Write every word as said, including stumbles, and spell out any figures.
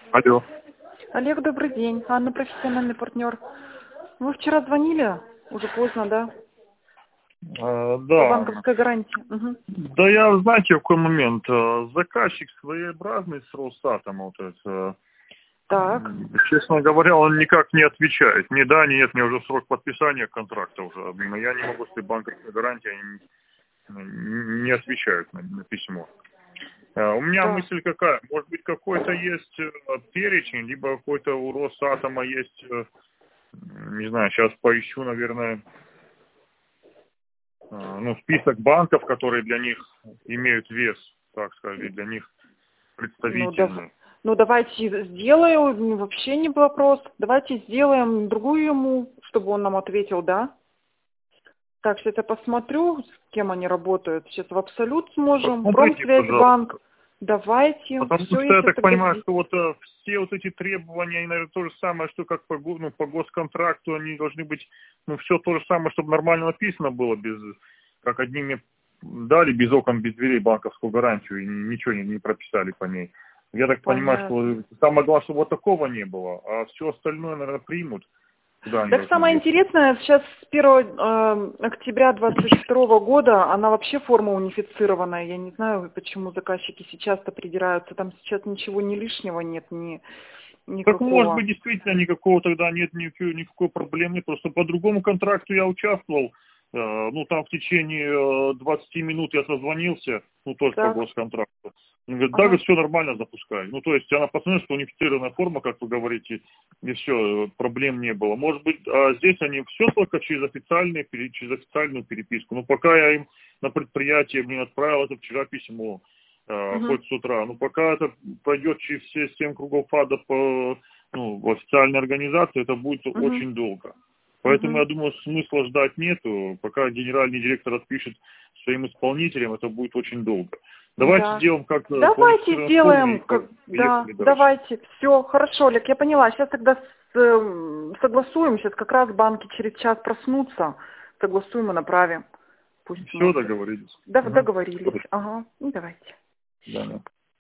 Алло. Олег, добрый день. Анна, профессиональный партнер. Вы вчера звонили? Уже поздно, да? А, По да, Анна. банковской гарантии. Угу. Да я, знаете, в какой момент? э, Заказчик своеобразный с Россатом, вот это. Так. м, Честно говоря, он никак не отвечает. Ни да, ни нет, мне уже срок подписания контракта уже. Но я не могу, что банковская гарантия, они не не отвечают на, на письмо. Э, У меня Да. мысль какая? Может быть, какой-то есть э, перечень, либо какой-то у Росатома есть, э, не знаю, сейчас поищу, наверное, э, ну, список банков, которые для них имеют вес, так сказать, для них Ну, да. представительны. Ну, давайте сделаем, вообще не вопрос. Давайте сделаем другую ему, чтобы он нам ответил, да? Так, сейчас я посмотрю, с кем они работают. Сейчас в Абсолют сможем, Посмотрите, пожалуйста. Промсвязьбанк. Давайте. Потому Все, что я если так тогда понимаю, сделаем. что вот э, все вот эти требования, они, наверное, то же самое, что как по, го- ну, по госконтракту, они должны быть, ну, все то же самое, чтобы нормально написано было, без, как одними дали без окон, без дверей банковскую гарантию, и ничего не, не прописали по ней. Я так понимаю, Понятно. что самое главное, чтобы вот такого не было, а все остальное, наверное, примут, куда они Так должны самое ехать. интересное, сейчас с первого э, октября двадцать второго года она вообще форма унифицированная. Я не знаю, почему заказчики сейчас-то придираются. Там сейчас ничего ни лишнего нет, ни Так может быть никакого. действительно никакого тогда нет никакой, никакой проблемы, просто по другому контракту я участвовал, э, ну там в течение э, двадцати минут я созвонился, ну тоже по Так, госконтракту. Он говорит, да, ага. все нормально, запускай. Ну то есть она посмотрела, что унифицированная форма, как вы говорите, и все, проблем не было. Может быть, а здесь они все только через официальные, пере- через официальную переписку. Но пока я им на предприятие мне отправил это вчера письмо, э, Угу, хоть с утра. Но пока это пройдет через все семь кругов ада по ну, в официальной организации, это будет угу, очень долго. Поэтому угу. я думаю, смысла ждать нету. Пока генеральный директор отпишет своим исполнителям, это будет очень долго. Давайте Да. сделаем как э, по Давайте унифицированной форме и сделаем, как, да, поехали дальше. давайте. Все, хорошо, Олег, я поняла. Сейчас тогда с, эм, согласуем. Сейчас как раз банки через час проснутся. Согласуем и направим. Пусть Все, смотрят. договорились. Да, Угу. договорились. Ага, ну давайте. Да, да.